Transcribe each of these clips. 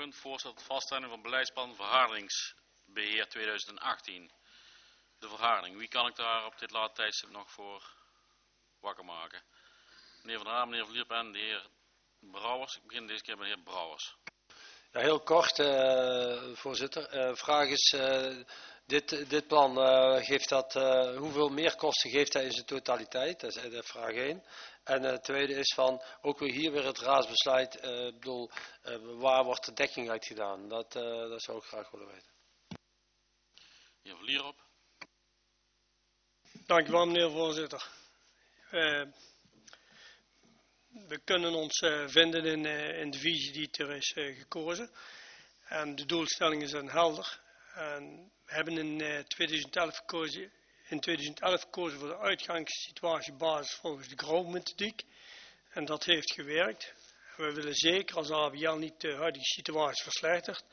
punt, voorstel tot vaststelling van beleidsplan verhardingsbeheer 2018. De verharding, wie kan ik daar op dit late tijdstip nog voor wakker maken? Meneer Van der Haan, meneer Vlierp en de heer Brouwers. Ik begin deze keer met de heer Brouwers. Ja, heel kort, voorzitter. Vraag is, dit plan, geeft dat, hoeveel meerkosten geeft hij in zijn totaliteit? Dat is de vraag 1. En het tweede is van, ook weer hier weer het raadsbesluit, waar wordt de dekking uit gedaan? Dat zou ik graag willen weten. Heer Vlierop. Dank u wel, meneer voorzitter. We kunnen ons vinden in de visie die er is gekozen. En de doelstellingen zijn helder. En we hebben in 2011 gekozen voor de uitgangssituatiebasis volgens de Grauw-methodiek. En dat heeft gewerkt. We willen zeker als ABL niet de huidige situatie verslechtert.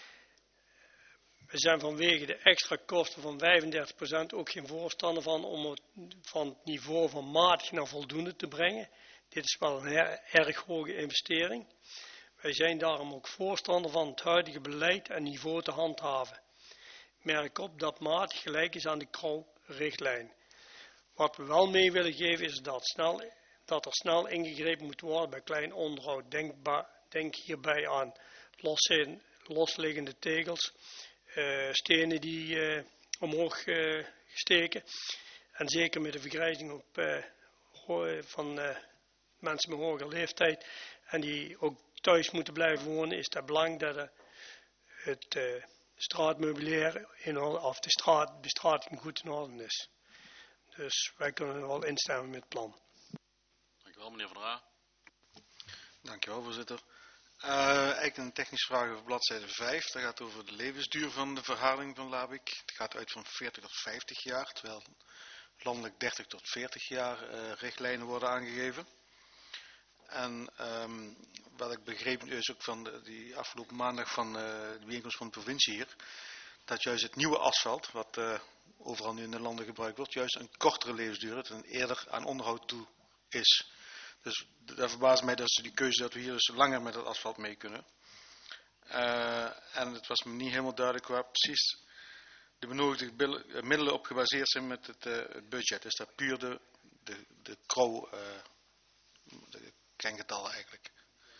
We zijn vanwege de extra kosten van 35% ook geen voorstander van om het van het niveau van matig naar voldoende te brengen. Dit is wel een erg hoge investering. Wij zijn daarom ook voorstander van het huidige beleid en niveau te handhaven. Merk op dat matig gelijk is aan de Grauw-richtlijn. Wat we wel mee willen geven is dat er snel ingegrepen moet worden bij klein onderhoud. Denk hierbij aan losliggende tegels, stenen die omhoog steken. En zeker met de vergrijzing van mensen met hoge leeftijd en die ook thuis moeten blijven wonen, is het belang dat het straatmeubilair of de bestrating goed in orde is. Dus wij kunnen wel instemmen met het plan. Dank u wel, meneer Van der Haan. Dank u wel, voorzitter. Eigenlijk een technische vraag over bladzijde 5. Dat gaat over de levensduur van de verharding van Labik. Het gaat uit van 40 tot 50 jaar, terwijl landelijk 30 tot 40 jaar richtlijnen worden aangegeven. En wat ik begreep is ook van die afgelopen maandag van de bijeenkomst van de provincie hier, dat juist het nieuwe asfalt, wat overal nu in de landen gebruikt wordt, juist een kortere levensduur heeft en eerder aan onderhoud toe is. Dus dat verbaast mij dat die keuze dat we hier dus langer met het asfalt mee kunnen. En het was me niet helemaal duidelijk waar precies de benodigde middelen op gebaseerd zijn met het budget. Is dat puur de Krauw, de kerngetallen eigenlijk?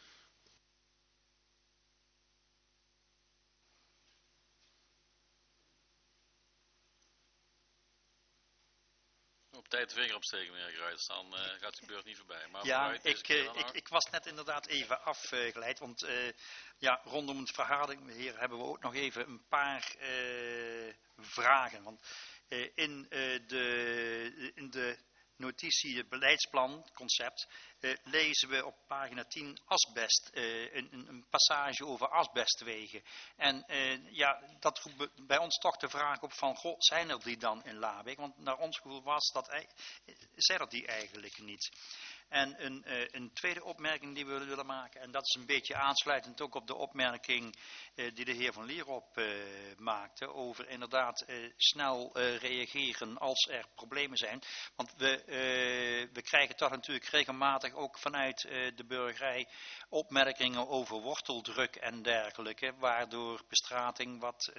Op tijd de vinger opsteken, meneer Gruijts, dan gaat de beurt niet voorbij. Maar ja, vooruit, ik was net inderdaad even afgeleid, want rondom het vergadering, hier hebben we ook nog even een paar vragen. Want in de notitie, het beleidsplan, concept, lezen we op pagina 10 asbest, een passage over asbestwegen. En dat roept bij ons toch de vraag op van, goh, zijn er die dan in Labik? Want naar ons gevoel zijn er die eigenlijk niet. En een tweede opmerking die we willen maken, en dat is een beetje aansluitend ook op de opmerking die de heer Van Lierop maakte, over inderdaad snel reageren als er problemen zijn. Want we krijgen toch natuurlijk regelmatig ook vanuit de burgerij opmerkingen over worteldruk en dergelijke, waardoor bestrating wat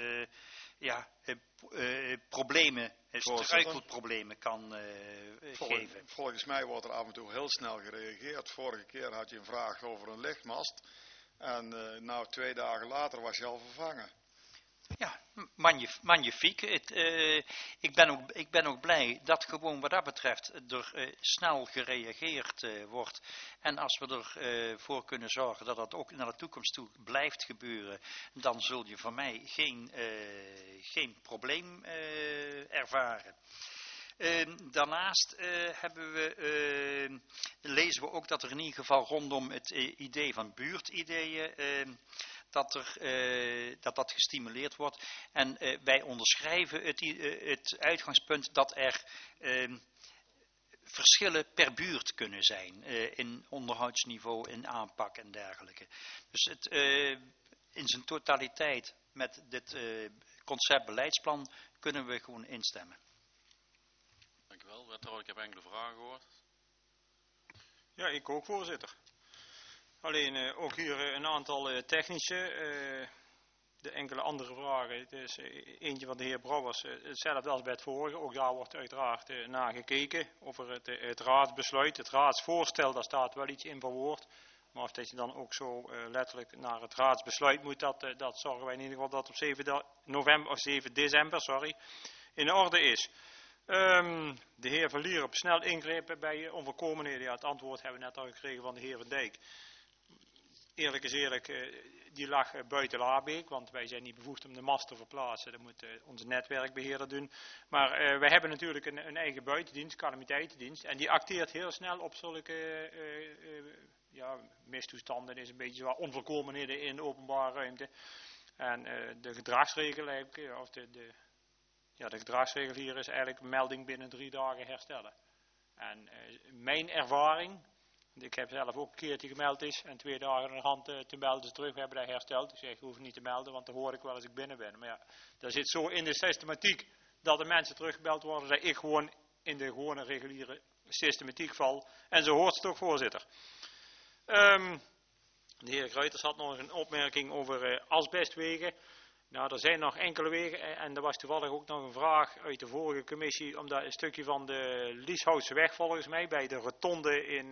problemen, struikelproblemen kan geven. Volgens mij wordt er af en toe heel snel gereageerd. Vorige keer had je een vraag over een lichtmast. En 2 dagen later was je al vervangen. Ja, magnifiek. Ik ben ook blij dat gewoon wat dat betreft er snel gereageerd wordt. En als we ervoor kunnen zorgen dat dat ook naar de toekomst toe blijft gebeuren, dan zul je van mij geen probleem ervaren. Daarnaast lezen we ook dat er in ieder geval rondom het idee van buurtideeën dat gestimuleerd wordt. En wij onderschrijven het uitgangspunt dat er verschillen per buurt kunnen zijn in onderhoudsniveau, in aanpak en dergelijke. Dus in zijn totaliteit met dit concept beleidsplan kunnen we gewoon instemmen. Dank u wel. Wethouder, ik heb enkele vragen gehoord. Ja, ik ook, voorzitter. Alleen ook hier een aantal technische, de enkele andere vragen. Dus eentje van de heer Brouwers, hetzelfde als bij het vorige. Ook daar wordt uiteraard naar gekeken over het raadsbesluit. Het raadsvoorstel, daar staat wel iets in verwoord. Maar of dat je dan ook zo letterlijk naar het raadsbesluit moet, dat zorgen wij in ieder geval dat op 7 december in orde is. De heer Verlier op snel ingrepen bij onvolkomenheden. Ja, het antwoord hebben we net al gekregen van de heer Van Dijk. Eerlijk is eerlijk, die lag buiten Laarbeek, want wij zijn niet bevoegd om de mast te verplaatsen. Dat moet onze netwerkbeheerder doen. Maar wij hebben natuurlijk een eigen buitendienst, calamiteitendienst, en die acteert heel snel op zulke mistoestanden. Is een beetje wat onvolkomenheden in de openbare ruimte. En de gedragsregel, de gedragsregel hier is eigenlijk melding binnen 3 dagen herstellen. En mijn ervaring, ik heb zelf ook een keertje gemeld is en 2 dagen aan de hand te melden ze terug, we hebben dat hersteld. Ik zeg, ik hoef niet te melden, want dan hoor ik wel als ik binnen ben. Maar ja, dat zit zo in de systematiek dat de mensen teruggebeld worden, dat ik gewoon in de gewone reguliere systematiek val. En zo hoort het ook, voorzitter. De heer Gruiters had nog een opmerking over asbestwegen. Nou, er zijn nog enkele wegen en er was toevallig ook nog een vraag uit de vorige commissie, omdat een stukje van de Lieshoutse weg volgens mij, bij de rotonde in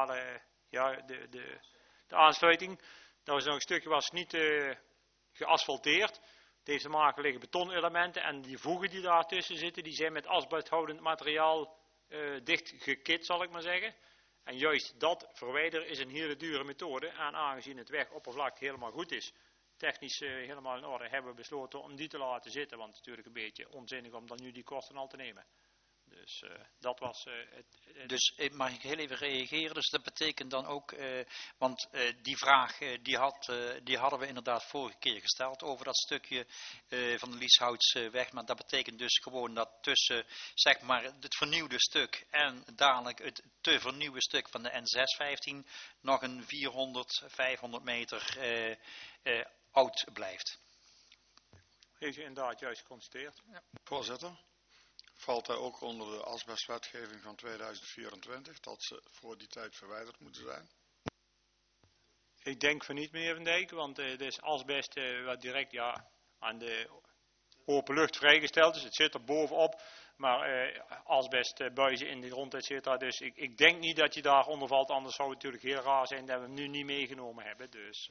de aansluiting, dat was nog een stukje was niet geasfalteerd. Het heeft te maken met betonelementen en die voegen die daartussen zitten, die zijn met asbesthoudend materiaal dichtgekit, zal ik maar zeggen. En juist dat verwijderen is een hele dure methode en aangezien het wegoppervlak helemaal goed is, technisch helemaal in orde, hebben we besloten om die te laten zitten. Want het is natuurlijk een beetje onzinnig om dan nu die kosten al te nemen. Dus dat was het. Dus mag ik heel even reageren? Dus dat betekent dan ook, want die vraag die hadden we inderdaad vorige keer gesteld over dat stukje van de Lieshoutsweg. Maar dat betekent dus gewoon dat tussen zeg maar het vernieuwde stuk en dadelijk het te vernieuwde stuk van de N615 nog een 400-500 meter oud blijft. Heeft u inderdaad juist geconstateerd? Ja. Voorzitter, valt hij ook onder de asbestwetgeving van 2024, dat ze voor die tijd verwijderd moeten zijn? Ik denk van niet, meneer Van Dijk, want het is asbest wat direct aan de open lucht vrijgesteld is. Het zit er bovenop, maar asbestbuizen in de grond, et cetera. Dus ik denk niet dat je daar onder valt, anders zou het natuurlijk heel raar zijn dat we hem nu niet meegenomen hebben. Dus...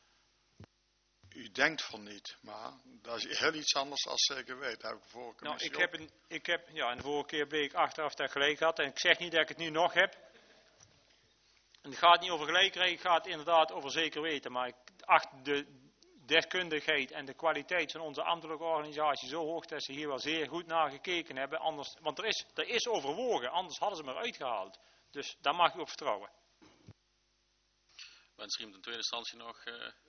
U denkt van niet, maar dat is heel iets anders als zeker weet. Dat heb ik de vorige commissie en de vorige keer bleek ik achteraf dat ik gelijk had. En ik zeg niet dat ik het nu nog heb. En het gaat niet over gelijk krijgen, het gaat inderdaad over zeker weten. Maar ik acht de deskundigheid en de kwaliteit van onze ambtelijke organisatie zo hoog dat ze hier wel zeer goed naar gekeken hebben. Anders, want er is overwogen, anders hadden ze hem eruit gehaald. Dus daar mag u op vertrouwen. Wens iemand in tweede instantie nog...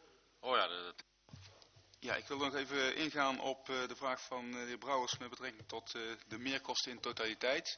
Ja, ik wil nog even ingaan op de vraag van de heer Brouwers met betrekking tot de meerkosten in totaliteit.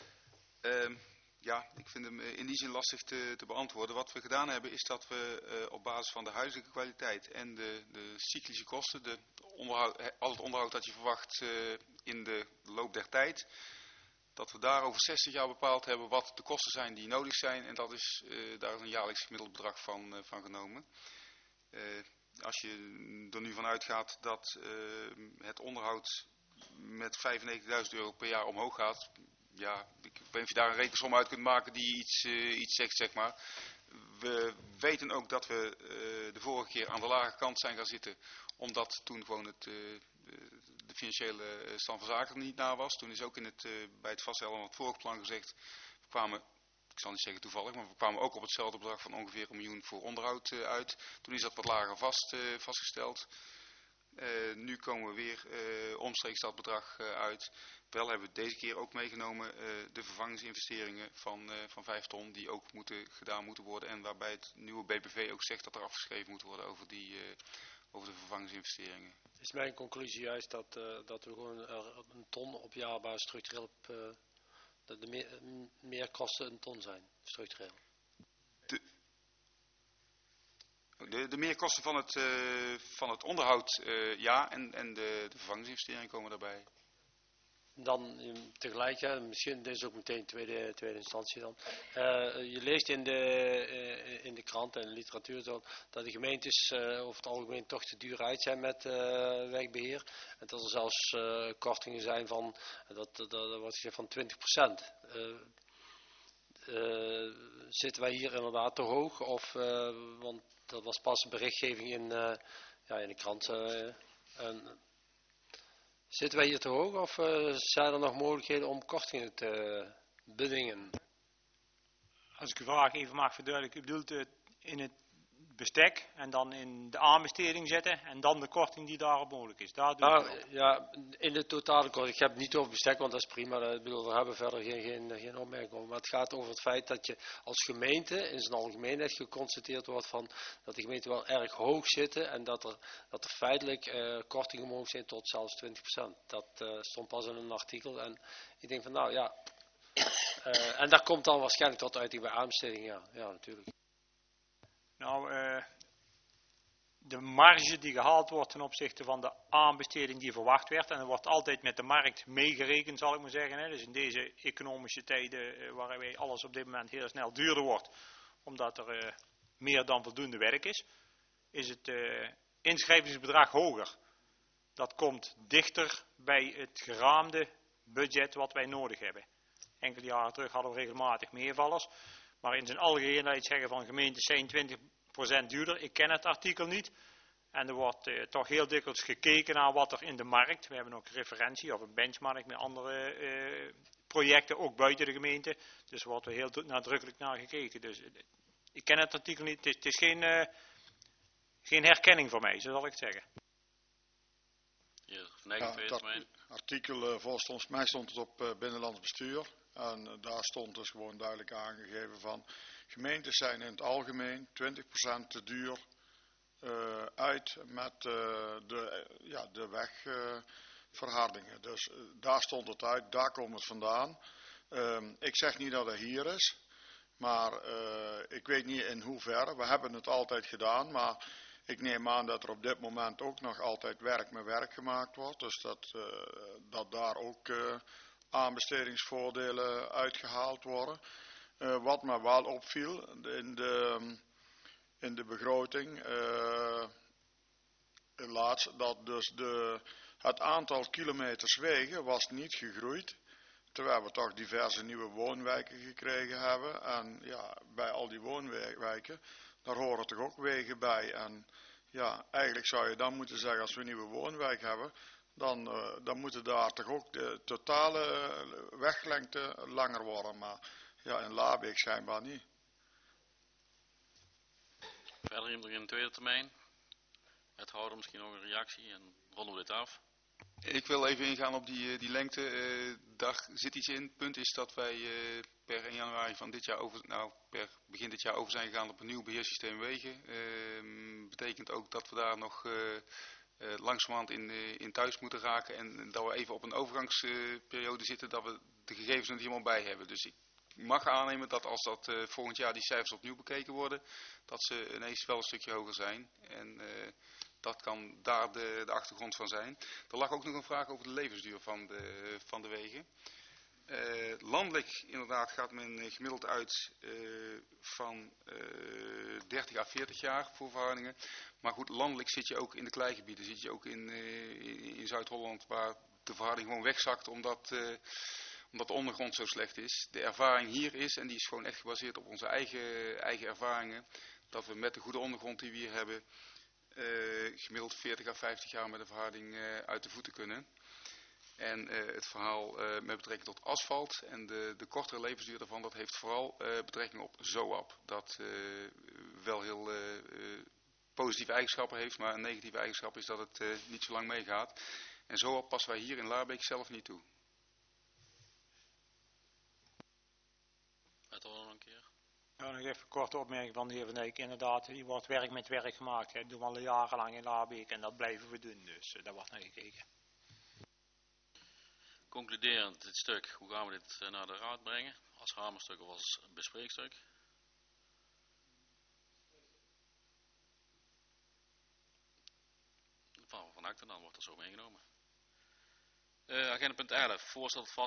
Ik vind hem in die zin lastig te beantwoorden. Wat we gedaan hebben is dat we op basis van de huidige kwaliteit en de cyclische kosten, al het onderhoud dat je verwacht in de loop der tijd, dat we daar over 60 jaar bepaald hebben wat de kosten zijn die nodig zijn en daar is een jaarlijks gemiddeld bedrag van genomen. Als je er nu van uitgaat dat het onderhoud met €95.000 per jaar omhoog gaat, ja, ik weet niet of je daar een rekensom uit kunt maken die iets zegt, zeg maar. We weten ook dat we de vorige keer aan de lage kant zijn gaan zitten, omdat toen gewoon de financiële stand van zaken er niet na was. Toen is ook bij het vaststellen van het vorige plan gezegd, we kwamen... Ik zal niet zeggen toevallig, maar we kwamen ook op hetzelfde bedrag van ongeveer €1 miljoen voor onderhoud uit. Toen is dat wat lager vastgesteld. Nu komen we weer omstreeks dat bedrag uit. Wel hebben we deze keer ook meegenomen de vervangingsinvesteringen van 5 ton die ook gedaan moeten worden. En waarbij het nieuwe BPV ook zegt dat er afgeschreven moet worden over de vervangingsinvesteringen. Is mijn conclusie juist dat we gewoon een ton op jaarbasis structureel dat de meerkosten een ton zijn, structureel. De meerkosten van het onderhoud, ja, en de vervangingsinvesteringen komen daarbij. dan tegelijk, hè, misschien dit is ook meteen tweede instantie dan. Je leest in de krant en de literatuur dat de gemeentes over het algemeen toch te duur uit zijn met wijkbeheer. En dat er zelfs kortingen zijn van, dat wordt gezegd van 20%. Zitten wij hier inderdaad te hoog? Of, want dat was pas een berichtgeving in de krant. Zitten wij hier te hoog of zijn er nog mogelijkheden om kortingen te bedingen? Als ik uw vraag even mag verduidelijken, u bedoelt het in het bestek en dan in de aanbesteding zetten en dan de korting die daarop mogelijk is. Daar doe ik Ja, in de totale korting. Ik heb het niet over bestek, want dat is prima. Ik bedoel, we hebben verder geen opmerking over. Maar het gaat over het feit dat je als gemeente in zijn algemeenheid geconstateerd wordt van dat de gemeenten wel erg hoog zitten en dat er feitelijk kortingen mogelijk zijn tot zelfs 20%. Dat stond pas in een artikel en ik denk van nou ja, en dat komt dan waarschijnlijk tot uiting bij aanbesteding, ja natuurlijk. Nou, de marge die gehaald wordt ten opzichte van de aanbesteding die verwacht werd, en er wordt altijd met de markt meegerekend, zal ik maar zeggen. Hè. Dus in deze economische tijden waarbij alles op dit moment heel snel duurder wordt, omdat er meer dan voldoende werk is het inschrijvingsbedrag hoger. Dat komt dichter bij het geraamde budget wat wij nodig hebben. Enkele jaren terug hadden we regelmatig meevallers. Maar in zijn algemeenheid zeggen van gemeentes zijn 20% duurder. Ik ken het artikel niet. En er wordt toch heel dikwijls gekeken naar wat er in de markt. We hebben ook referentie of een benchmark met andere projecten, ook buiten de gemeente. Dus er wordt er heel nadrukkelijk naar gekeken. Dus ik ken het artikel niet. Het is geen herkenning voor mij, zo zal ik het zeggen. Dat artikel volgens mij stond het op binnenlands bestuur. En daar stond dus gewoon duidelijk aangegeven van gemeentes zijn in het algemeen 20% te duur uit met de wegverhardingen. Dus daar stond het uit, daar komt het vandaan. Ik zeg niet dat het hier is, maar ik weet niet in hoeverre. We hebben het altijd gedaan, maar ik neem aan dat er op dit moment ook nog altijd werk met werk gemaakt wordt. Dus dat daar ook aanbestedingsvoordelen uitgehaald worden. Wat me wel opviel in de begroting laatst, dat dus het aantal kilometers wegen was niet gegroeid. Terwijl we toch diverse nieuwe woonwijken gekregen hebben. En ja, bij al die woonwijken, daar horen toch ook wegen bij. En ja, eigenlijk zou je dan moeten zeggen, als we een nieuwe woonwijk hebben, dan moeten daar toch ook de totale weglengte langer worden. Maar ja, in Labeek schijnbaar niet. Verder iemand in de tweede termijn. Wethouder, misschien nog een reactie en ronden we dit af. Ik wil even ingaan op die lengte. Daar zit iets in. Het punt is dat wij per 1 januari van dit jaar per begin dit jaar over zijn gegaan op een nieuw beheersysteem wegen. Betekent ook dat we daar nog langzamerhand in thuis moeten raken en dat we even op een overgangsperiode zitten dat we de gegevens er niet helemaal bij hebben. Dus ik mag aannemen dat als dat volgend jaar die cijfers opnieuw bekeken worden, dat ze ineens wel een stukje hoger zijn. En dat kan daar de achtergrond van zijn. Er lag ook nog een vraag over de levensduur van de wegen. Landelijk inderdaad gaat men gemiddeld uit van 30 à 40 jaar voor verhoudingen. Maar goed, landelijk zit je ook in de kleigebieden. Zit je ook in Zuid-Holland waar de verhouding gewoon wegzakt omdat de ondergrond zo slecht is. De ervaring hier is, en die is gewoon echt gebaseerd op onze eigen ervaringen, dat we met de goede ondergrond die we hier hebben gemiddeld 40 à 50 jaar met een verharding uit de voeten kunnen. En het verhaal met betrekking tot asfalt en de kortere levensduur daarvan, dat heeft vooral betrekking op ZOAP. Dat wel heel positieve eigenschappen heeft, maar een negatieve eigenschap is dat het niet zo lang meegaat. En ZOAP passen wij hier in Laarbeek zelf niet toe. Nog een keer. Ja, nog even een korte opmerking van de heer Van Eyck. Inderdaad, hier wordt werk met werk gemaakt. Dat doen we al jarenlang in Laarbeek en dat blijven we doen. Dus daar wordt naar gekeken. Concluderend dit stuk, hoe gaan we dit naar de raad brengen? Als hamerstuk of als bespreekstuk? Van akte dan wordt er zo meegenomen. Agenda punt 11. Voorstel tot